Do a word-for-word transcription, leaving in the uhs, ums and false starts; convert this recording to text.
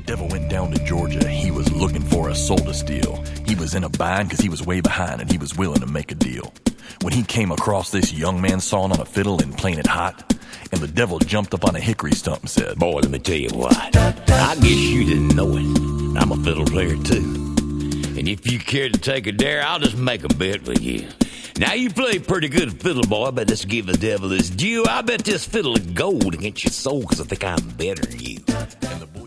devil went down to Georgia. He was looking for a soul to steal. He was in a bind because he was way behind, and he was willing to make a deal. When he came across this young man sawing on a fiddle and playing it hot, and the devil jumped up on a hickory stump and said, "Boy, let me tell you what. I guess you didn't know it. I'm a fiddle player too. And if you care to take a dare, I'll just make a bet with you. Now, you play pretty good fiddle, boy, but let's give the devil his due. I bet this fiddle of gold against your soul because I think I'm better than you." And the